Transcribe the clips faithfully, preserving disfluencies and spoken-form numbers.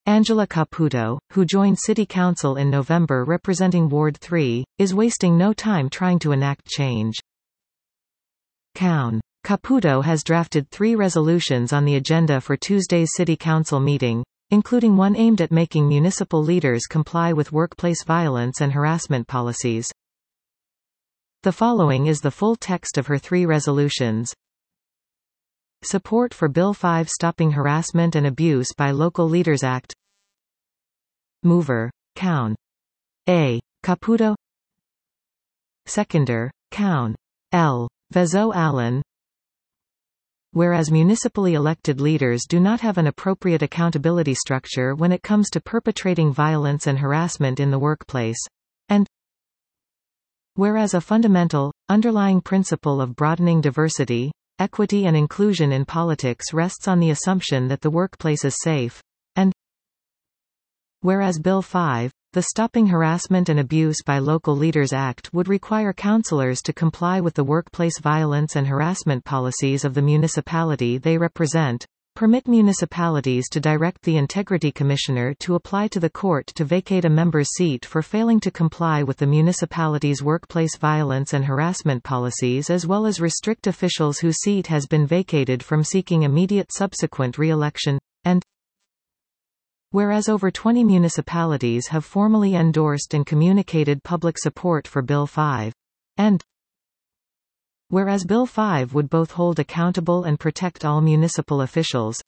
Angela Caputo, who joined City Council in November representing Ward three, is wasting no time trying to enact change. Count Caputo has drafted three resolutions on the agenda for Tuesday's City Council meeting, including one aimed at making municipal leaders comply with workplace violence and harassment policies. The following is the full text of her three resolutions. Support for Bill five Stopping Harassment and Abuse by Local Leaders Act. Mover, Count A. Caputo. Seconder, Count L. Vezo Allen. Whereas municipally elected leaders do not have an appropriate accountability structure when it comes to perpetrating violence and harassment in the workplace. And whereas a fundamental, underlying principle of broadening diversity, equity and inclusion in politics rests on the assumption that the workplace is safe. And whereas Bill five, the Stopping Harassment and Abuse by Local Leaders Act, would require councillors to comply with the workplace violence and harassment policies of the municipality they represent, permit municipalities to direct the Integrity Commissioner to apply to the court to vacate a member's seat for failing to comply with the municipality's workplace violence and harassment policies, as well as restrict officials whose seat has been vacated from seeking immediate subsequent re-election. And whereas over twenty municipalities have formally endorsed and communicated public support for Bill five. And whereas Bill five would both hold accountable and protect all municipal officials.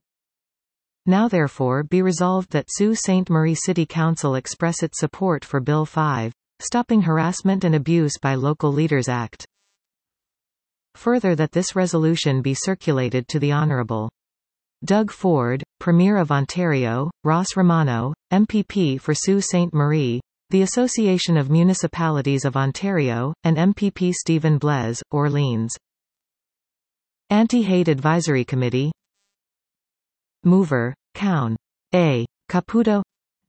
Now therefore be resolved that Sault Ste. Marie City Council express its support for Bill five, Stopping Harassment and Abuse by Local Leaders Act. Further, that this resolution be circulated to the Honourable Doug Ford, Premier of Ontario, Ross Romano, M P P for Sault Ste. Marie, the Association of Municipalities of Ontario, and M P P Stephen Blaise, Orleans. Anti-Hate Advisory Committee. Mover, Count A. Caputo.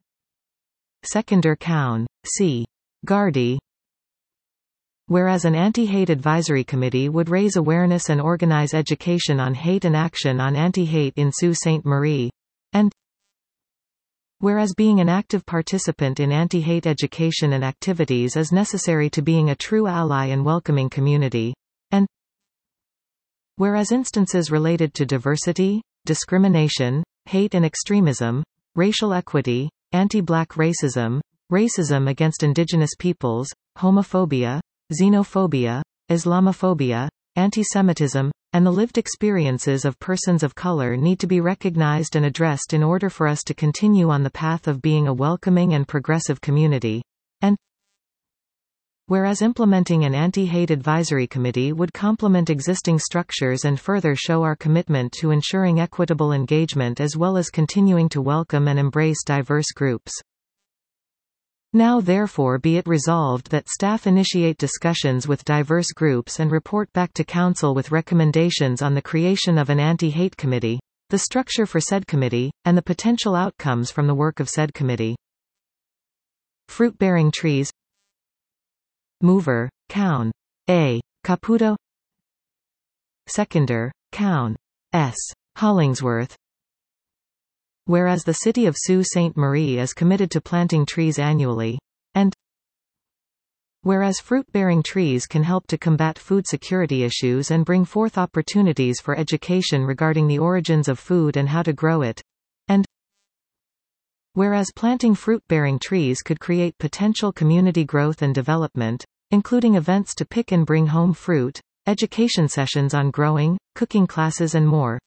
Seconder, Count C. Gardy. Whereas an anti-hate advisory committee would raise awareness and organize education on hate and action on anti-hate in Sault Ste. Marie. And whereas being an active participant in anti-hate education and activities is necessary to being a true ally and welcoming community. And whereas instances related to diversity, discrimination, hate and extremism, racial equity, anti-black racism, racism against Indigenous peoples, homophobia, xenophobia, Islamophobia, anti-Semitism, and the lived experiences of persons of color need to be recognized and addressed in order for us to continue on the path of being a welcoming and progressive community. And whereas implementing an anti-hate advisory committee would complement existing structures and further show our commitment to ensuring equitable engagement as well as continuing to welcome and embrace diverse groups. Now therefore be it resolved that staff initiate discussions with diverse groups and report back to Council with recommendations on the creation of an anti-hate committee, the structure for said committee, and the potential outcomes from the work of said committee. Fruit-bearing trees. Mover, Count A. Caputo. Seconder, Count S. Hollingsworth. Whereas the City of Sault Ste. Marie is committed to planting trees annually. And whereas fruit-bearing trees can help to combat food security issues and bring forth opportunities for education regarding the origins of food and how to grow it. And whereas planting fruit-bearing trees could create potential community growth and development, including events to pick and bring home fruit, education sessions on growing, cooking classes and more.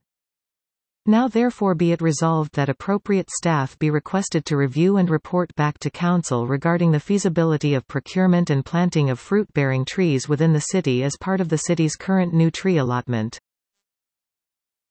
Now therefore be it resolved that appropriate staff be requested to review and report back to Council regarding the feasibility of procurement and planting of fruit-bearing trees within the city as part of the city's current new tree allotment.